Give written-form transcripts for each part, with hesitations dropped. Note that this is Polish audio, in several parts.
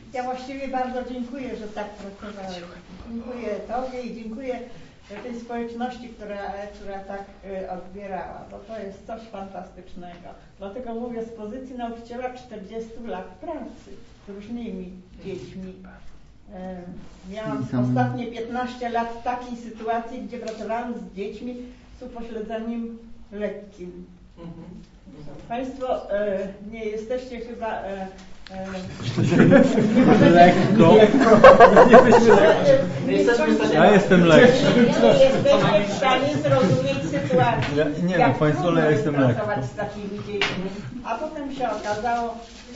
Ja właściwie bardzo dziękuję, że tak pracowałeś. Dziękuję Tobie i dziękuję tej społeczności, która tak odbierała, bo to jest coś fantastycznego. Dlatego mówię z pozycji nauczyciela 40 lat pracy z różnymi dziećmi. Miałam ostatnie 15 lat w takiej sytuacji, gdzie pracowałam z dziećmi z upośledzeniem lekkim. Państwo nie jesteście chyba lekko. Ja jestem lekki. Nie jesteście w stanie zrozumieć sytuacji, Nie jak Państwo, trudno ale ja jest jestem lekko. pracować z takimi dziećmi. A potem się okazało,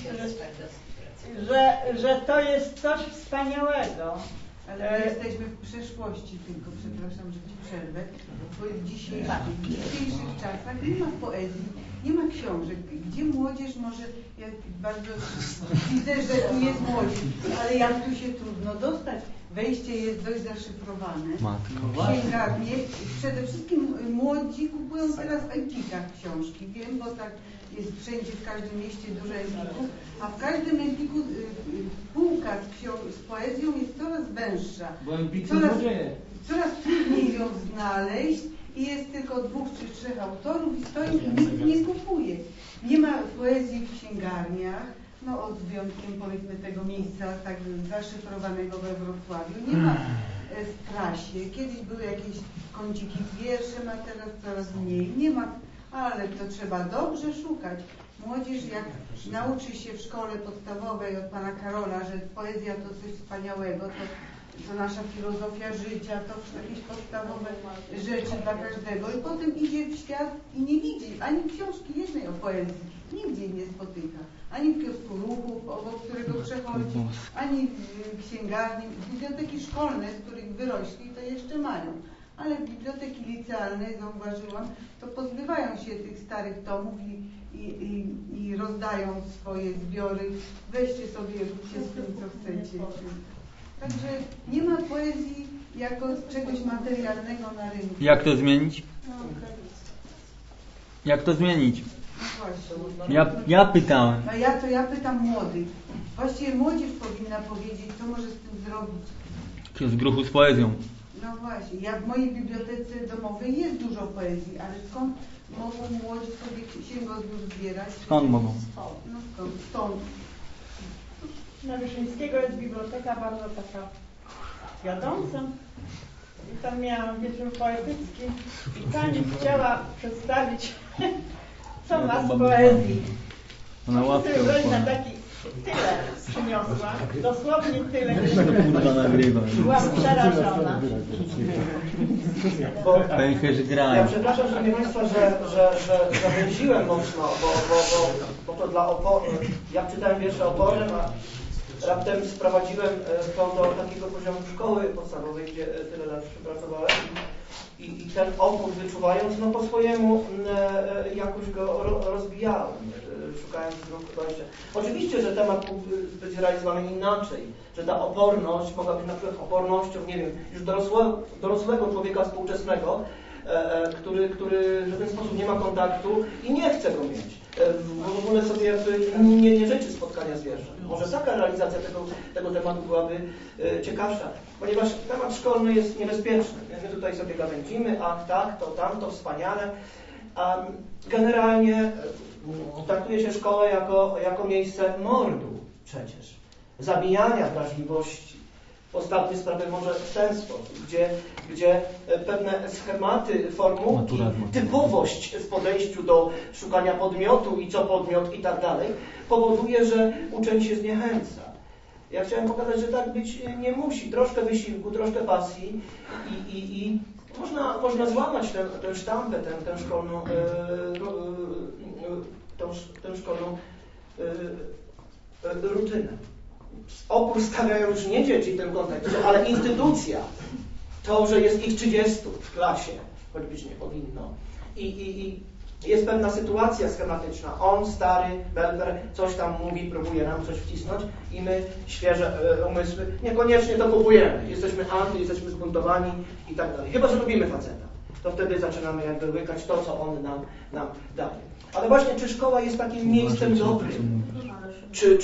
że to jest coś wspaniałego. Ale my jesteśmy w przeszłości tylko, przepraszam, że Ci przerwę, bo w dzisiejszych czasach nie ma poezji, nie ma książek, gdzie młodzież może, ja bardzo widzę, że tu jest młodzież, ale jak tu się trudno dostać, wejście jest dość zaszyfrowane. Księgarnie, przede wszystkim młodzi kupują teraz w Empikach książki, wiem, bo tak jest wszędzie, w każdym mieście dużo Empików, a w każdym Empiku półka z poezją jest coraz węższa. Bo Empik coraz trudniej ją znaleźć i jest tylko 2 czy 3 autorów i stoi i nikt nie kupuje. Nie ma poezji w księgarniach, no od wyjątkiem powiedzmy tego miejsca tak zaszyfrowanego we Wrocławiu. Nie ma w prasie. Kiedyś były jakieś kąciki z wierszem, a teraz coraz mniej. Nie ma, ale to trzeba dobrze szukać. Młodzież jak nauczy się w szkole podstawowej od pana Karola, że poezja to coś wspaniałego, to nasza filozofia życia, to jakieś podstawowe rzeczy dla każdego i potem idzie w świat i nie widzi ani książki jednej o poezji, nigdzie nie spotyka, ani w kiosku ruchu, obok którego przechodzi, ani w księgarni. Biblioteki szkolne, z których wyrośli, to jeszcze mają, ale biblioteki licealne, zauważyłam, to pozbywają się tych starych tomów i rozdają swoje zbiory. Weźcie sobie, róbcie z tym, co chcecie. Także nie ma poezji jako czegoś materialnego na rynku. Jak to zmienić? Jak to zmienić? No właśnie. Ja pytałem. No ja pytam młodych. Właściwie młodzież powinna powiedzieć, co może z tym zrobić. Z gruchu z poezją. No właśnie. W mojej bibliotece domowej jest dużo poezji, ale skąd mogą młodzi sobie księgozbiór zbierać? Skąd mogą? No stąd. Na Wyszyńskiego jest biblioteka bardzo taka wiodąca. I tam miałam wieczór poetycki i pani chciała przedstawić, co ma z poezji. Na ławkę na taki tyle przyniosła, dosłownie tyle. Kurwa nagrywa. Byłam przerażona. Pęcherz grają. Ja przepraszam, szanowni Państwo, że zawęziłem mocno, bo to dla ja czytałem wiersze oporem, a raptem sprowadziłem to do takiego poziomu szkoły podstawowej, gdzie tyle lat pracowałem i ten opór wyczuwając, no po swojemu jakoś go rozbijałem, szukając dróg dojścia. Oczywiście, że temat mógł być realizowany inaczej, że ta oporność mogła być na przykład opornością, nie wiem, już dorosłego człowieka współczesnego, który w ten sposób nie ma kontaktu i nie chce go mieć. W ogóle sobie nie życzy spotkania z wierszem. Może taka realizacja tego tematu byłaby ciekawsza, ponieważ temat szkolny jest niebezpieczny. My tutaj sobie gawędzimy, ach tak, to tamto, wspaniale. A generalnie traktuje się szkołę jako miejsce mordu przecież. Zabijania wrażliwości. Postawmy sprawę może w ten sposób, gdzie pewne schematy, formułki, typowość w podejściu do szukania podmiotu i co podmiot i tak dalej, powoduje, że uczeń się zniechęca. Ja chciałem pokazać, że tak być nie musi. Troszkę wysiłku, troszkę pasji i można złamać tę sztampę, tę szkolną rutynę. Opór stawiają już nie dzieci w tym kontekście, ale instytucja. To, że jest ich 30 w klasie, choć być nie powinno. I jest pewna sytuacja schematyczna. On, stary, Belfer, coś tam mówi, próbuje nam coś wcisnąć i my, świeże umysły, niekoniecznie to kupujemy. Jesteśmy jesteśmy zbuntowani i tak dalej. Chyba że lubimy faceta. To wtedy zaczynamy jakby łykać to, co on nam daje. Ale właśnie, czy szkoła jest takim miejscem dobrym? Czy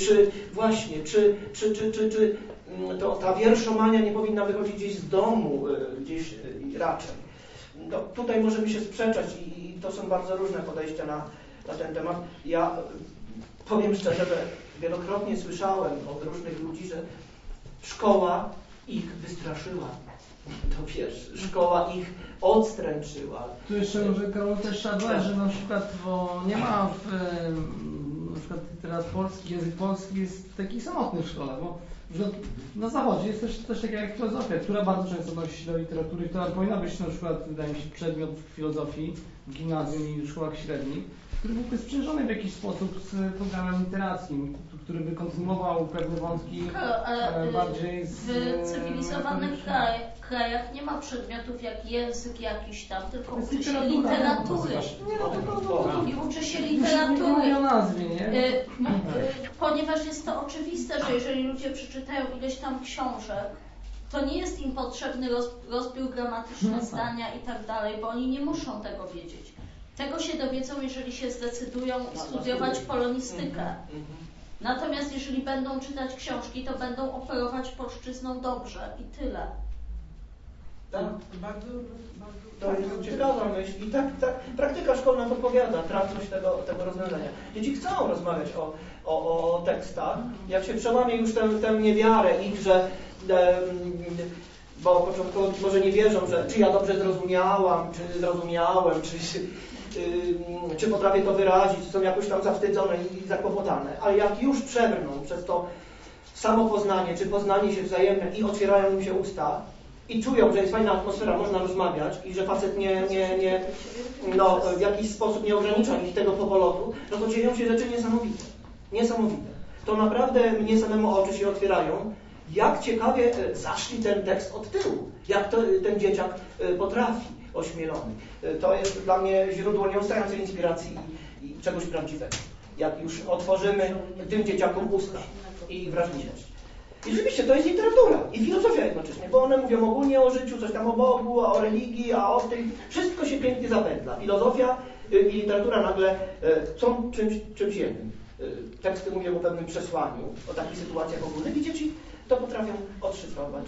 ta wierszomania nie powinna wychodzić gdzieś z domu, gdzieś raczej. No, tutaj możemy się sprzeczać i to są bardzo różne podejścia na ten temat. Ja powiem szczerze, że wielokrotnie słyszałem od różnych ludzi, że szkoła ich wystraszyła. To wiesz, szkoła ich odstręczyła. Tu jeszcze może Karol też trzeba dodać, że na przykład, bo nie ma na przykład teraz język polski jest taki samotny w szkole, bo na zachodzie jest też taka jak filozofia, która bardzo często odnosi się do literatury, która powinna być na przykład, wydaje mi się, przedmiot filozofii w gimnazjum i w szkołach średnich, który byłby sprzężony w jakiś sposób z programem literackim, który by kontynuował pewne wątki bardziej z... W cywilizowanych krajach nie ma przedmiotów jak język jakiś tam, tylko uczy się literatury. I uczy się literatury. O nazwie, nie? Ponieważ jest to oczywiste, że jeżeli ludzie przeczytają ileś tam książek, to nie jest im potrzebny rozbiór gramatyczny zdania i tak dalej, bo oni nie muszą tego wiedzieć. Tego się dowiedzą, jeżeli się zdecydują studiować polonistykę. Natomiast jeżeli będą czytać książki, to będą operować polszczyzną dobrze i tyle. Tak? To jest ciekawa myśl i tak praktyka szkolna podpowiada trafność tego rozwiązania. Dzieci chcą rozmawiać o tekstach. Jak się przełamie już tę niewiarę ich, że bo początkowo może nie wierzą, że czy ja dobrze zrozumiałam, czy zrozumiałem, czy potrafię to wyrazić, są jakoś tam zawstydzone i zakłopotane. Ale jak już przebrną przez to samopoznanie, czy poznanie się wzajemne i otwierają im się usta i czują, że jest fajna atmosfera, można rozmawiać i że facet w jakiś sposób nie ogranicza ich tego powolotu, no to dzieją się rzeczy niesamowite. Niesamowite. To naprawdę mnie samemu oczy się otwierają, jak ciekawie zaszli ten tekst od tyłu, jak ten dzieciak potrafi, ośmielony. To jest dla mnie źródło nieustającej inspiracji i czegoś prawdziwego. Jak już otworzymy tym dzieciakom usta i wrażliwość. I rzeczywiście to jest literatura i filozofia jednocześnie, bo one mówią ogólnie o życiu, coś tam o Bogu, o religii, a o tym wszystko się pięknie zapętla. Filozofia i literatura nagle są czymś jednym. Teksty mówią o pewnym przesłaniu, o takich sytuacjach ogólnych i dzieci to potrafią odszyfrować,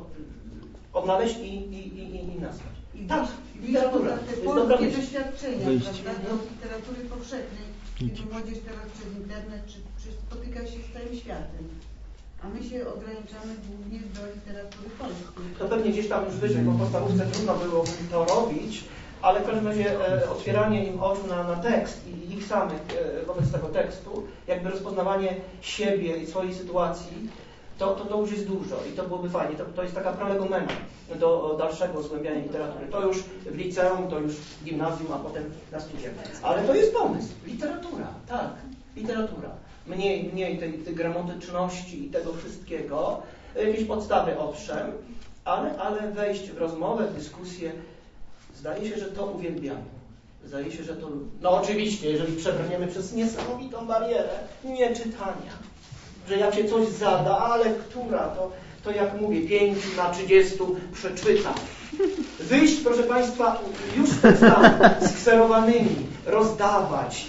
odnaleźć i nazwać. Tak, literatura. Te polskie doświadczenia, prawda, do literatury powszechnej, kiedy młodzież teraz przez internet czy spotyka się z całym światem. A my się ograniczamy głównie do literatury polskiej. To pewnie gdzieś tam już wyżej, bo w podstawówce trudno było to robić, ale w każdym razie otwieranie im oczu na tekst i ich samych wobec tego tekstu, jakby rozpoznawanie siebie i swojej sytuacji, to już jest dużo i to byłoby fajnie. To jest taka prolegomena do dalszego zgłębiania literatury. To już w liceum, to już w gimnazjum, a potem na studiach. Ale to jest pomysł. Literatura, tak, literatura. Mniej tej gramatyczności i tego wszystkiego. Jakieś podstawy owszem, ale wejść w rozmowę, w dyskusję. Zdaje się, że to uwielbiamy. Zdaje się, że to... No oczywiście, jeżeli przebrniemy przez niesamowitą barierę nieczytania. Że jak się coś zada, ale która, to jak mówię, 5 na 30 przeczyta. Wyjść, proszę Państwa, już z tekstami skserowanymi, rozdawać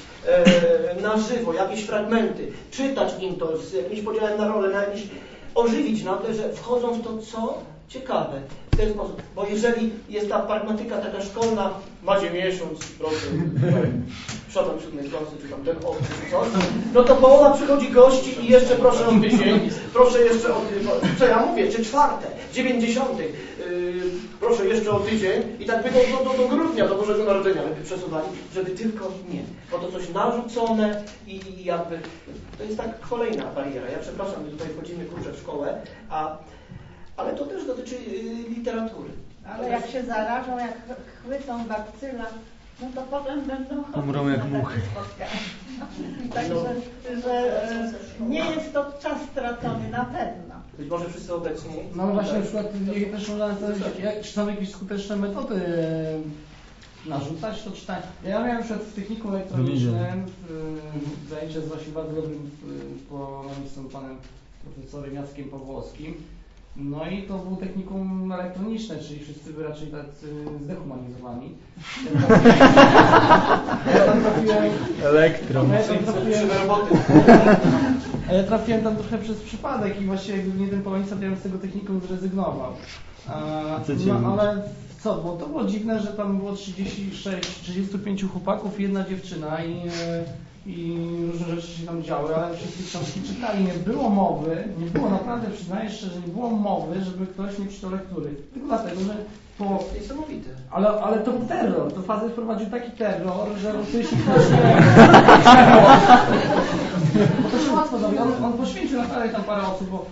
na żywo jakieś fragmenty, czytać im to z jakimś podziałem na rolę, na jakieś ożywić nagle, że wchodzą w to, co ciekawe, w ten sposób. Bo jeżeli jest ta pragmatyka taka szkolna, macie miesiąc, proszę, przodem 7 klasy, czy tam ten czy coś, no to połowa przychodzi gości i jeszcze proszę o tydzień, proszę jeszcze o co ja mówię, czy 4, 90, proszę jeszcze o tydzień i tak by do grudnia, do Bożego Narodzenia by przesuwali, żeby tylko nie. Bo to coś narzucone i jakby, to jest tak kolejna bariera. Ja przepraszam, my tutaj wchodzimy kurczę w szkołę, ale to też dotyczy literatury. Ale jak się zarażą, jak chwycą bakcyla, no to potem będą umrą jak muchy. Także, że nie jest to czas stracony na pewno. Być może wszyscy obecni. No właśnie, na przykład też można czy są jakieś skuteczne metody narzucać to czytanie. Ja miałem na przykład w technikum elektronicznym zajęcia z właśnie bardzo dobrym polonistą panem profesorem Jackiem Pawłowskim. No i to był technikum elektroniczne, czyli wszyscy by raczej tacy zdehumanizowani. Ja tam trafiłem... Elektron. A ja trafiłem tam trochę przez przypadek i właściwie jakby nie ten polonista, to ja bym z tego technikum zrezygnował. Ale co, bo to było dziwne, że tam było 35 chłopaków i jedna dziewczyna i różne rzeczy się tam działy, ale wszyscy książki czytali. Nie było mowy, naprawdę przyznaję szczerze, nie było mowy, żeby ktoś nie czytał lektury. Tylko dlatego, że Niesamowite. ale to był terror, to Fazer wprowadził taki terror, że jeśli ktoś nie... Bo to się łatwo zrobi, on poświęcił naprawdę tam parę osób, bo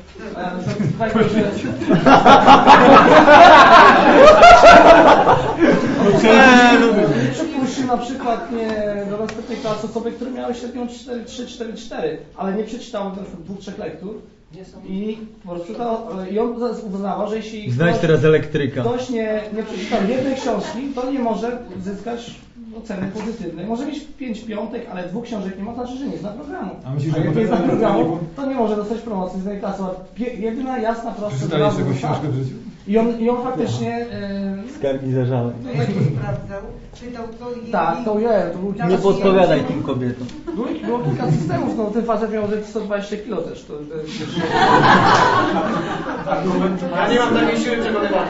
przypuścił na przykład do następnej klasy osoby, które miały średnią 4,3-4,4, ale nie przeczytały na przykład 2-3 lektur. I po prostu i on uznawał, że jeśli Znajdź teraz elektryka. ktoś nie przeczytał jednej książki, to nie może zyskać oceny pozytywnej. Może mieć 5 piątek, ale 2 książek nie ma, znaczy, że nie zna programu. A jak nie zna programu, to nie może dostać promocji z tej klasy. Jedyna jasna, prosta Czytałeś jakąś książkę w życiu? I on faktycznie... Skargi zażały. Sprawdzał, czytał to i... Tak, to był... Nie podpowiadaj tym kobietom. Było kilka systemów, no ten facet miał 120 kg też. Ja nie mam takiej siły przekonywania.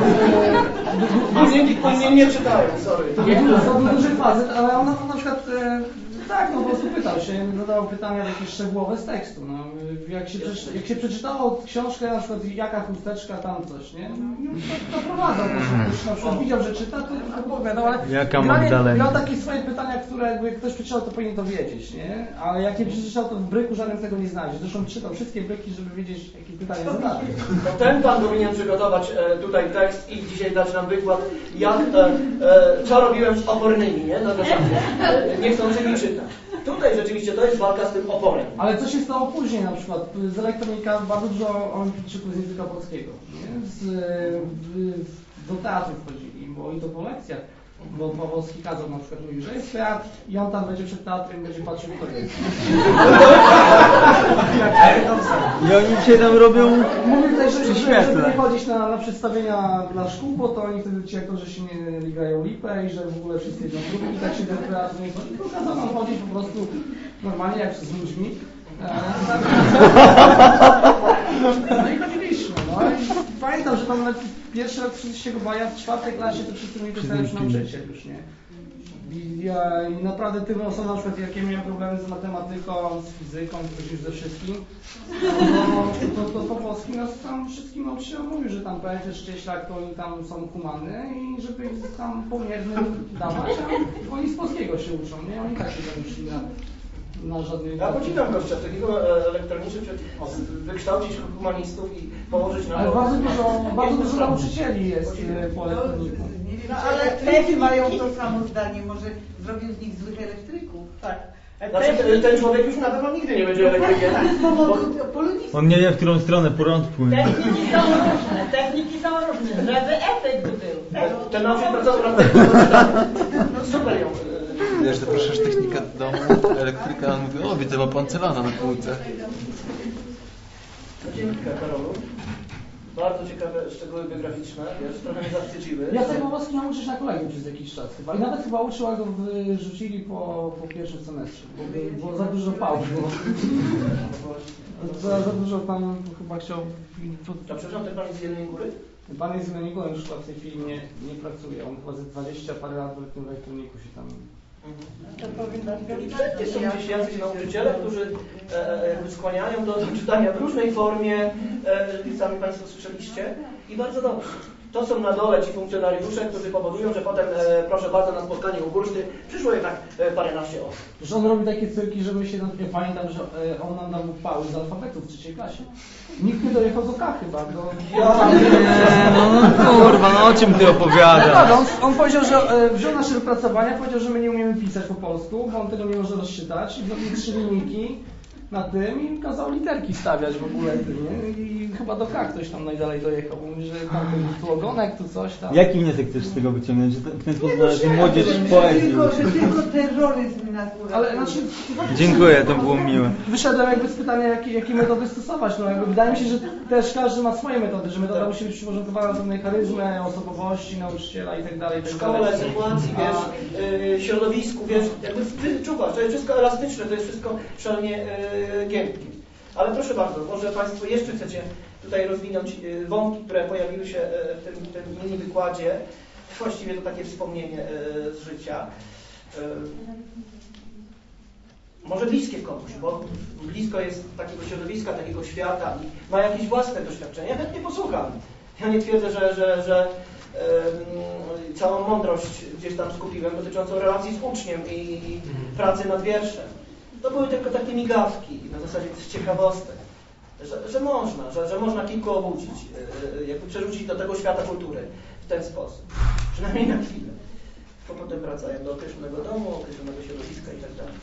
Oni nie czytają, sorry. To był duży facet, ale on na przykład... Tak, no po prostu pytał się, zadawał pytania jakieś szczegółowe z tekstu. No, jak się przeczytało książkę, na przykład jaka chusteczka, tam coś, nie? To prowadzał, ktoś na przykład widział, że czyta, to opowiadał, ale jaka Magdalena? miał takie swoje pytania, które jakby ktoś przeczytał, to powinien to wiedzieć, nie? Ale jak nie przeczytał, to w bryku żadnym tego nie znajdzie. Zresztą czytał wszystkie bryki, żeby wiedzieć, jakie pytania zadać. To ten pan powinien przygotować tutaj tekst i dzisiaj dać nam wykład, jak, co robiłem z opornymi, nie? Na zasadzie, niechcącymi czytać. Tutaj rzeczywiście to jest walka z tym oporem. Ale co się stało później na przykład? Z elektronika bardzo dużo olimpijczyków z języka polskiego, nie? Do teatru wchodzili, bo i to po lekcjach. Bo Pawłowski kazał na przykład mówił, że jest teatr i on tam będzie przed teatrem, będzie patrzył, kto jest. I oni się tam robią... Mówię tutaj, żeby nie chodzić na przedstawienia dla szkół, bo to oni wtedy ci aktorzy się nie grają lipę i że w ogóle wszyscy jedzą grupy i tak się do teatru nie chodzi. Tylko kazał nam chodzić po prostu normalnie jak z ludźmi. No i chodziliśmy. No i pamiętam, że tam pierwszy rok trzeciego maja w 4. klasie to wszyscy mieli ten sam nauczyciel już, nie? I naprawdę tym osobom, na przykład jakie miałem problemy z matematyką, z fizyką, już ze wszystkim, to po polsku nas tam wszystkim nauczycielom mówił, że tam poety Szcześlak to oni tam są humany i żeby ich tam pomiernym dawać, a oni z polskiego się uczą, nie? Oni tak się uczyli na żadnych... Ja podziwiam gościa takiego elektronicznego, wykształcić humanistów i położyć na... Ale bardzo dużo nauczycieli jest po elektroniku. Nie wiem, No, czy ale elektryki mają to samo zdanie, może zrobią z nich złych elektryków. Tak. Znaczy, ten człowiek już na pewno nigdy nie będzie elektrykiem. On nie wie, w którą stronę prąd płynie. Techniki są różne, żeby efekt był. Ten nauczyciel pracował no super ją. Wiesz, zapraszasz technika do domu, elektryka, on mówi, o widzę, ma pan celana na półce. Dzięki Karolu. Bardzo ciekawe szczegóły biograficzne, wiesz, trochę mnie zawstydziły. Ja tego Pawłowski miał uczyć na kolegium przez jakiś czas chyba. I nawet chyba uczył, a go wyrzucili po pierwszym semestrze, bo było za dużo pału. Za dużo tam chyba chciał... A przepraszam, ten pan jest z Jeleniej Góry? Pan jest z Jeleniej Góry, już chyba w tej chwili nie pracuje. On chyba ze 20 parę lat w elektroniku się tam... To powinno być. Wszędzie są gdzieś jacyś nauczyciele, którzy skłaniają do czytania w różnej formie, sami Państwo słyszeliście, i bardzo dobrze. To są na dole ci funkcjonariusze, którzy powodują, że potem, proszę bardzo, na spotkanie u Burszty przyszło jednak paręnaście osób. Że on robi takie cyrki, że my się, ja pamiętam, że on nam dał pały z alfabetu w 3. klasie. Nikt nie dojechał do K chyba. No kurwa, no o czym ty opowiadasz? On powiedział, że wziął nasze wypracowania, powiedział, że my nie umiemy pisać po polsku, bo on tego nie może rozczytać, i zrobił 3 linijki na tym i kazał literki stawiać w ogóle, nie? I chyba do K ktoś tam najdalej dojechał, bo mówi, że tam tu ogonek, tu coś tam. Jaki wniosek chcesz z tego wyciągnąć? Że w ten sposób należy młodzież poezji Że tylko terroryzm nas uratuje. Ale znaczy... Dziękuję, to było miłe. Wyszedłem jakby z pytania, jakie metody stosować. No jakby wydaje mi się, że też każdy ma swoje metody, że metoda musi być przyporządkowana do pewnej charyzmy, osobowości nauczyciela i tak dalej. W szkole, sytuacji, wiesz, środowisku, wiesz, jakby wyczuwasz, to jest wszystko elastyczne, to jest wszystko szalenie giętkie. Ale proszę bardzo, może Państwo jeszcze chcecie tutaj rozwinąć wątki, które pojawiły się w tym mini wykładzie. Właściwie to takie wspomnienie z życia. Może bliskie komuś, bo blisko jest takiego środowiska, takiego świata i ma jakieś własne doświadczenia. Ja chętnie posłucham. Ja nie twierdzę, że całą mądrość gdzieś tam skupiłem dotyczącą relacji z uczniem i pracy nad wierszem. To były tylko takie migawki na zasadzie ciekawostek, że można kilku obudzić, jakby przerzucić do tego świata kultury w ten sposób. Przynajmniej na chwilę. Bo potem wracają do określonego domu, określonego środowiska i tak dalej.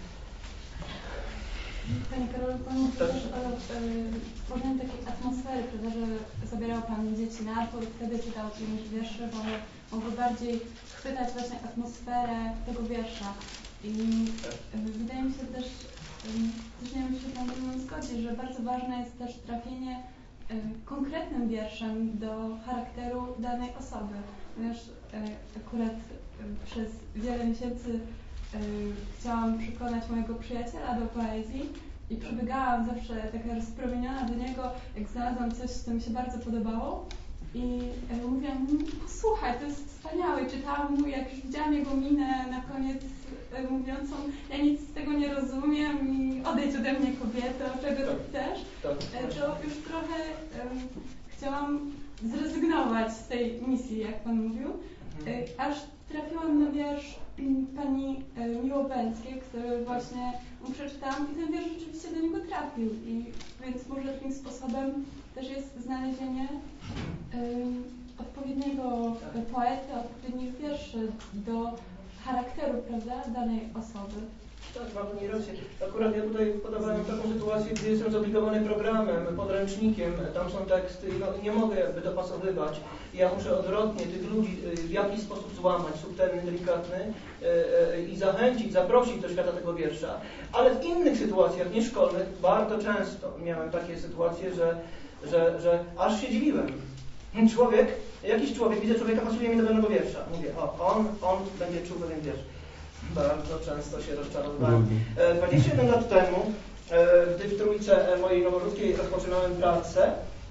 Panie Karolu, Pan mówił też o tworzeniu takiej atmosfery, prawda, że zabierał Pan dzieci na dwór i wtedy czytał czyjeś wiersze, bo mogło bardziej chwytać właśnie atmosferę tego wiersza. I wydaje mi się też nie wiem, czy Pan ze mną zgodzi, że bardzo ważne jest też trafienie konkretnym wierszem do charakteru danej osoby. Ponieważ akurat przez wiele miesięcy chciałam przekonać mojego przyjaciela do poezji i przybiegałam zawsze taka rozpromieniona do niego, jak znalazłam coś, co mi się bardzo podobało i mówiłam mu, posłuchaj, to jest wspaniałe. I czytałam mu, jak już widziałam jego minę na koniec mówiącą, ja nic z tego nie rozumiem i odejdź ode mnie kobieto, czego ty chcesz, to już trochę chciałam zrezygnować z tej misji, jak Pan mówił, aż trafiłam na wiersz pani Miłobęckiej, który właśnie przeczytałam i ten wiersz rzeczywiście do niego trafił. I więc może takim sposobem też jest znalezienie odpowiedniego poety, odpowiednich wierszy do charakteru, prawda, danej osoby. Tak, ma Pani rację. Akurat ja tutaj podawałem taką sytuację, gdzie jestem zobligowany programem, podręcznikiem, tam są teksty i nie mogę jakby dopasowywać. Ja muszę odwrotnie tych ludzi w jakiś sposób złamać, subtelny, delikatny i zachęcić, zaprosić do świata tego wiersza. Ale w innych sytuacjach nieszkolnych bardzo często miałem takie sytuacje, że aż się dziwiłem. Jakiś człowiek, widzę człowieka, pasuje mi do pewnego wiersza. Mówię, on będzie czuł pewien wiersz. Bardzo często się rozczarowywałem. 21 lat temu, gdy w trójce mojej noworodskiej rozpoczynałem pracę,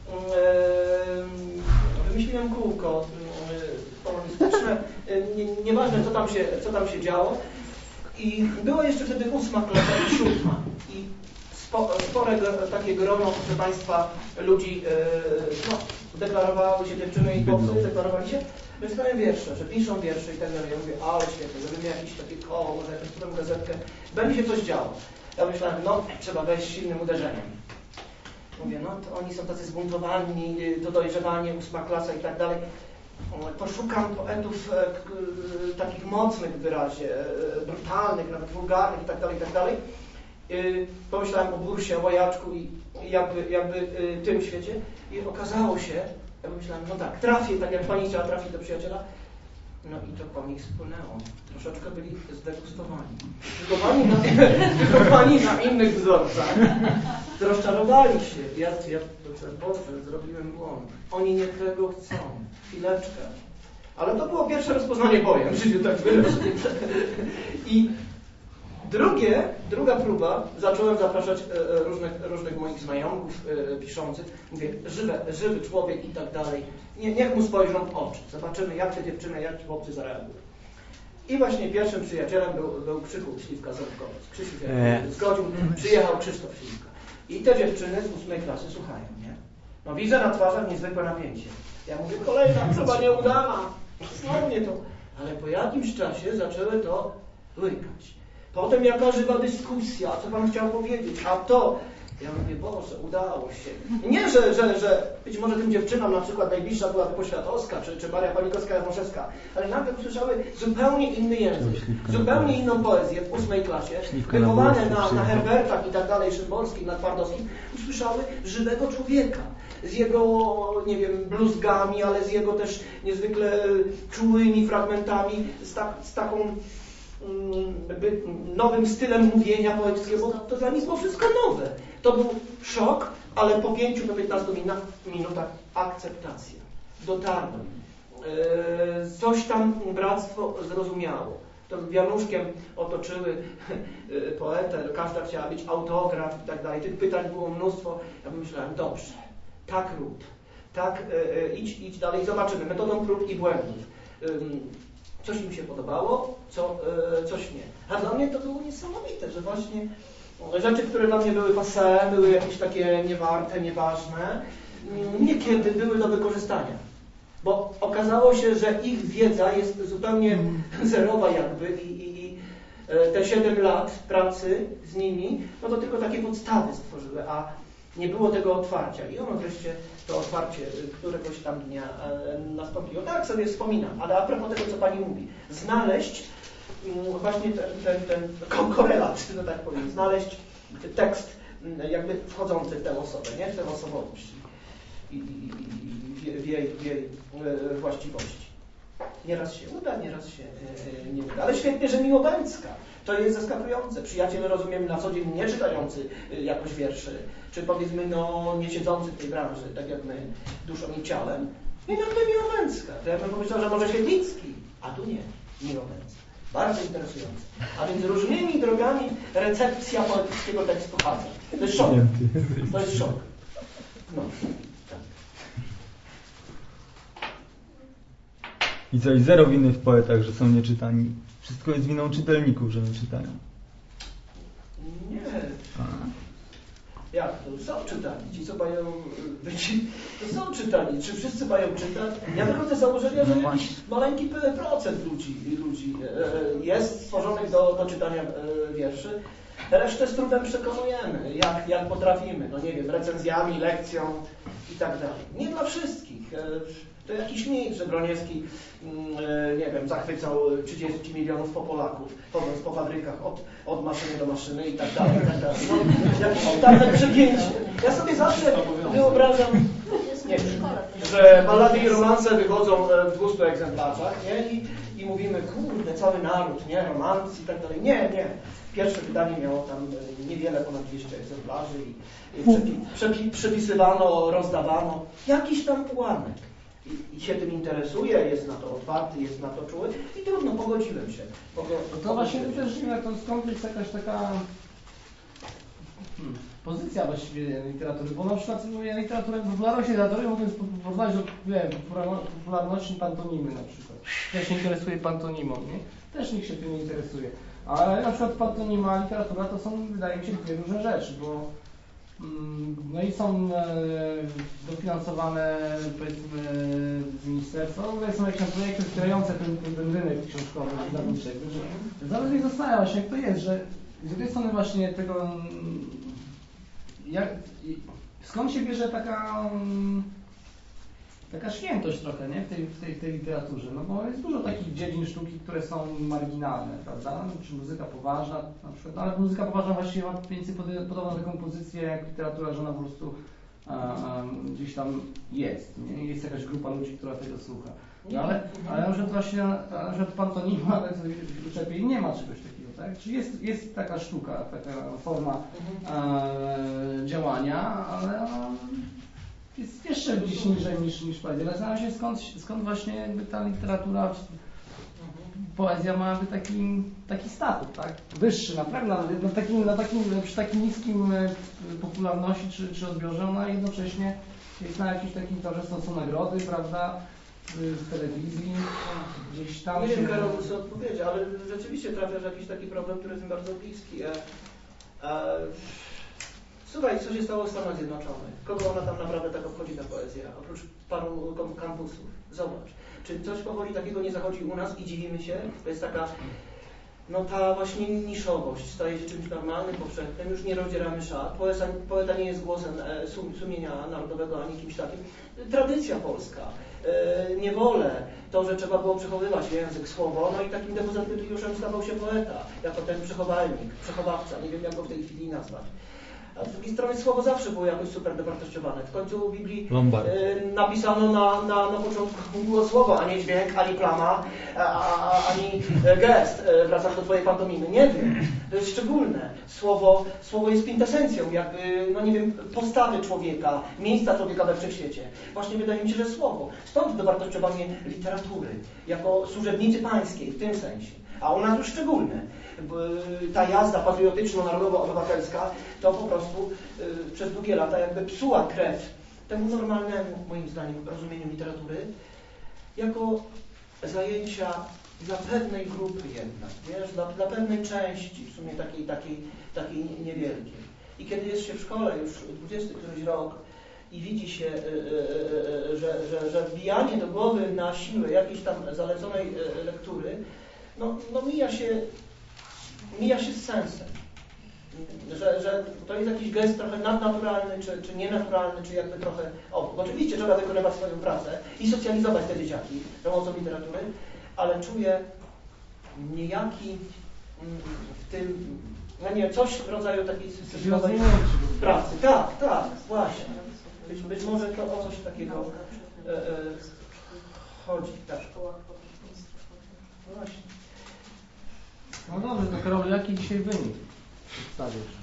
wymyśliłem kółko polonistyczne, nieważne co tam się działo. I było jeszcze wtedy 8. klasa i 7. I spore takie grono, proszę Państwa, ludzi deklarowały się, dziewczyny i chłopcy deklarowali się, wystawiają wiersze, że piszą wiersze i tak dalej. Ja mówię, ale świetnie, żeby miał jakieś takie koło, może jakąś potem gazetkę, będzie się coś działo. Ja myślałem, trzeba wejść silnym uderzeniem. Mówię, to oni są tacy zbuntowani, to dojrzewanie, 8. klasa i tak dalej. Poszukam poetów takich mocnych w wyrazie, brutalnych, nawet wulgarnych i tak dalej. Pomyślałem o Bursie, o Wojaczku i jakby tym świecie i okazało się, ja myślałem, tak, trafię, tak jak Pani chciała trafić do przyjaciela, i to po nich spłynęło. Troszeczkę byli zdegustowani. Tylko pani na innych wzorcach. Rozczarowali się. Ja Boże, zrobiłem błąd. Oni nie tego chcą. Chwileczkę. Ale to było pierwsze rozpoznanie bojem, że się tak wyraźnie. I druga próba, zacząłem zapraszać różnych moich znajomych piszących. Mówię, żywy człowiek i tak dalej. Niech mu spojrzą w oczy. Zobaczymy, jak te dziewczyny, jak ci chłopcy zareagują. I właśnie pierwszym przyjacielem był Krzychu Śliwka Ząbkowiec. Krzysiu się zgodził, przyjechał Krzysztof Śliwka. I te dziewczyny z 8. klasy słuchają, nie? Widzę na twarzach niezwykłe napięcie. Ja mówię, kolejna próba nieudana. Znowu nie to. Ale po jakimś czasie zaczęły to łykać. Potem jaka żywa dyskusja, co Pan chciał powiedzieć, a to... Ja mówię, Boże, udało się. Nie, że być może tym dziewczynom na przykład najbliższa była Poświatowska, czy Maria Palikowska-Jaworzewska, ale nagle usłyszały zupełnie inny język, zupełnie inną poezję w 8. klasie, wychowane na Herbertach i tak dalej, Szymborskim, na Twardowskim, usłyszały żywego człowieka z jego, nie wiem, bluzgami, ale z jego też niezwykle czułymi fragmentami, z taką nowym stylem mówienia poetyckiego, bo to dla nich było wszystko nowe. To był szok, ale po 5 do 15 minutach akceptacja. Dotarłem. Coś tam bractwo zrozumiało. to wianuszkiem otoczyły poetę, każda chciała mieć autograf i tak dalej. Tych pytań było mnóstwo. Ja myślałem, dobrze, tak rób, tak idź dalej, zobaczymy, metodą prób i błędów. Coś im się podobało, coś nie. A dla mnie to było niesamowite, że właśnie rzeczy, które dla mnie były passé, były jakieś takie niewarte, nieważne, niekiedy były do wykorzystania. Bo okazało się, że ich wiedza jest zupełnie zerowa jakby i te 7 lat pracy z nimi, no to tylko takie podstawy stworzyły, a nie było tego otwarcia. I ono wreszcie, to otwarcie któregoś tam dnia nastąpiło. Tak sobie wspominam, ale a propos tego, co Pani mówi, znaleźć właśnie ten korelat, że tak powiem, znaleźć tekst jakby wchodzący w tę osobę, nie? W tę osobowość i w jej właściwości. Nieraz się uda, nieraz się nie uda. Ale świetnie, że Miłobędzka. To jest zaskakujące. Przyjaciel, rozumiem, na co dzień nie czytający jakoś wierszy, czy powiedzmy, no nie siedzący w tej branży, tak jak my, duszą i ciałem. I nagle Miłobędzka. To ja bym pomyślał, że może Świetlicki, a tu nie. Miłobędzka. Bardzo interesujące. A więc różnymi drogami recepcja poetyckiego tekstu chadza. To jest szok. To jest szok. No. I coś zero winy w poetach, że są nieczytani. Wszystko jest winą czytelników, że nie czytają. Nie. Jak to? Są czytani. Ci, co mają być, to są czytani. Czy wszyscy mają czytać? Ja wychodzę z założenia, że jakiś maleńki procent ludzi jest stworzonych do czytania wierszy. Resztę z trudem przekonujemy, jak potrafimy. No nie wiem, recenzjami, lekcją i tak dalej. Nie dla wszystkich. To jakiś mit, że Broniewski, nie wiem, zachwycał 30 milionów po Polaków, chodząc po fabrykach od maszyny do maszyny i tak dalej, i tak dalej. No, jakieś totalne przegięcie. Ja sobie zawsze wyobrażam, nie wiem, że ballady i romanse wychodzą w 200 egzemplarzach, nie? I mówimy, kurde, cały naród, nie? Romans i tak dalej. Nie. Pierwsze wydanie miało tam niewiele ponad 200 egzemplarzy i przepisywano, rozdawano. Jakiś tam ułamek. I się tym interesuje, jest na to otwarty, jest na to czuły i trudno, pogodziłem się. To właśnie też to skąd jest jakaś taka pozycja właściwie literatury, bo na przykład popularność literatury mogę porównać do popularności pantomimy na przykład. Ja się interesuję pantonimą, nie? Też nikt się tym nie interesuje. Ale na przykład pantonima, literatura to są, wydaje mi się, dwie różne rzeczy, bo no i są dofinansowane, powiedzmy, z ministerstwa. Tutaj są jakieś projekty wspierające ten rynek książkowy, wydawniczego. Zawsze mnie zastanawia właśnie, jak to jest, że z jednej strony właśnie tego, skąd się bierze taka świętość trochę, nie? W tej literaturze, no bo jest dużo takich dziedzin sztuki, które są marginalne, prawda? Czy muzyka poważna na przykład, ale muzyka poważna właściwie ma podobną taką pozycję jak literatura, że ona po prostu gdzieś tam jest, nie? Jest jakaś grupa ludzi, która tego słucha. No, ale na przykład właśnie, na przykład pantonima, tak sobie lepiej nie ma czegoś takiego, tak? Czy jest taka sztuka, taka forma działania, ale jest jeszcze gdzieś niżej niż poezja. Zastanawiam się skąd właśnie jakby ta literatura, poezja ma jakby taki statut, tak? Wyższy, naprawdę, przy takim niskim popularności czy odbiorze, ona jednocześnie jest na jakimś takim torze, są nagrody, prawda? W telewizji, gdzieś tam. Nie wiem, Karol, co odpowiedzieć, ale rzeczywiście trafiasz w jakiś taki problem, który jest mi bardzo bliski. Słuchaj, co się stało w Stanach Zjednoczonych? Kogo ona tam naprawdę tak obchodzi, ta poezja? Oprócz paru kampusów. Zobacz. Czy coś powoli takiego nie zachodzi u nas i dziwimy się? To jest taka, no ta właśnie niszowość staje się czymś normalnym, powszechnym. Już nie rozdzieramy szat. Poeta nie jest głosem sumienia narodowego ani kimś takim. Tradycja polska. Niewolę. To, że trzeba było przechowywać język, słowo. No i takim depozytariuszem stawał się poeta. Jako ten przechowalnik, przechowawca. Nie wiem, jak go w tej chwili nazwać. A z drugiej strony słowo zawsze było jakoś super dowartościowane. W końcu w Biblii napisano na początku było słowo, a nie dźwięk, ani plama, ani gest. Wracam do twojej pantomimy. Nie wiem. To jest szczególne. Słowo jest kwintesencją, jakby, no nie wiem, postawy człowieka, miejsca człowieka we wszechświecie. Właśnie wydaje mi się, że słowo. Stąd dowartościowanie literatury, jako służebnicy pańskiej, w tym sensie. A u nas już szczególne. Ta jazda patriotyczno-narodowo-obywatelska to po prostu przez długie lata jakby psuła krew temu normalnemu, moim zdaniem, rozumieniu literatury jako zajęcia dla pewnej grupy jednak, wiesz, dla pewnej części, w sumie takiej niewielkiej. I kiedy jest się w szkole już 20 któryś rok i widzi się, że wbijanie do głowy na siłę jakiejś tam zaleconej lektury, no mija się z sensem. Że to jest jakiś gest trochę nadnaturalny, czy nienaturalny, czy jakby trochę... oczywiście trzeba wykonywać swoją pracę i socjalizować te dzieciaki za pomocą literatury, ale czuję niejaki w tym, no nie, coś w rodzaju takiej systemowej pracy. Tak, właśnie. Być może to o coś takiego chodzi. Tak. No właśnie. No dobrze, to Karol, jaki dzisiaj wynik przedstawisz?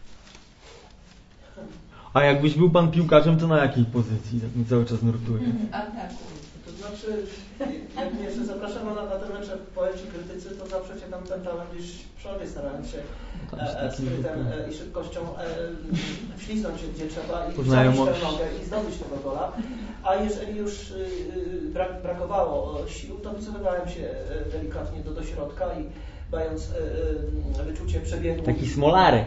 A jakbyś był pan piłkarzem, to na jakiej pozycji? Tak mi cały czas nurtuje. To znaczy, jak mnie jeszcze zapraszano na te mecze poeci, krytycy, to zawsze się tam pętałem gdzieś w przodzie, starając się sprytem i szybkością wślizgnąć się gdzie trzeba i wziąć tę nogę i zdobyć tego gola. A jeżeli już brakowało sił, to wycofywałem się delikatnie do środka i dając wyczucie przebiegu. Taki smolarek.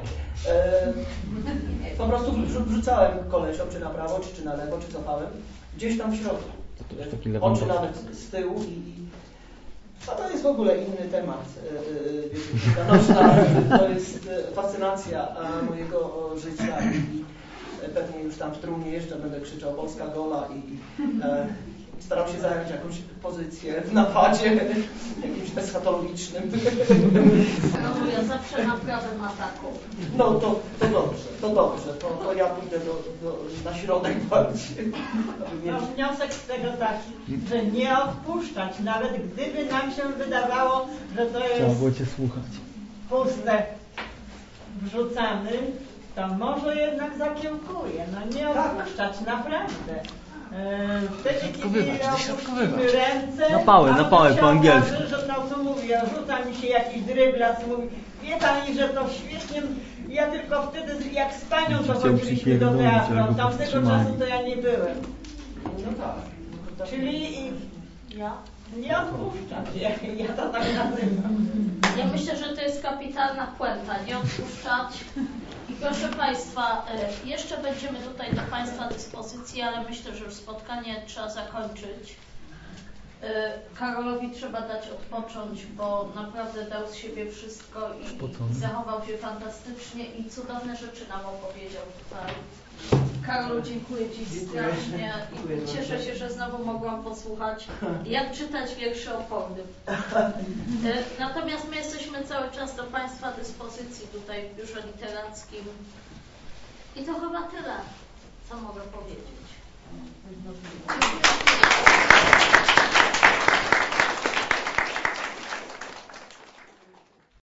Po prostu wrzucałem kolesią, czy na prawo, czy na lewo, czy cofałem. Gdzieś tam w środku. Oczy nawet z tyłu a to jest w ogóle inny temat. Noczna, to jest fascynacja mojego życia i pewnie już tam w trumnie jeszcze będę krzyczał Polska gola i starał się zająć jakąś pozycję w napadzie jakimś eschatologicznym. No ja zawsze na prawym ataku. No to dobrze. To ja pójdę na środek bardziej. No, wniosek z tego taki, że nie odpuszczać, nawet gdyby nam się wydawało, że to Trzeba jest było cię słuchać. puste wrzucamy, to może jednak zakiełkuje. No nie odpuszczać, naprawdę. Wtedy, kiedy ja opuścimy ręce, Na pałę po angielsku. Że to co mówi, rzuca mi się jakiś dryblas, mówi, wie pani, że to świetnie, ja tylko wtedy jak z panią to chodziliśmy do teatru, tamtego czasu to ja nie byłem. No tak. Czyli ja nie odpuszczać, ja to tak nazywam. Ja myślę, że to jest kapitalna puenta, nie odpuszczać. I proszę Państwa, jeszcze będziemy tutaj do Państwa dyspozycji, ale myślę, że już spotkanie trzeba zakończyć. Karolowi trzeba dać odpocząć, bo naprawdę dał z siebie wszystko i zachował się fantastycznie i cudowne rzeczy nam opowiedział tutaj. Karolu, dziękuję Ci strasznie i cieszę się, że znowu mogłam posłuchać, jak czytać wiersze opornym. Natomiast my jesteśmy cały czas do Państwa dyspozycji tutaj w biurze literackim. I to chyba tyle, co mogę powiedzieć.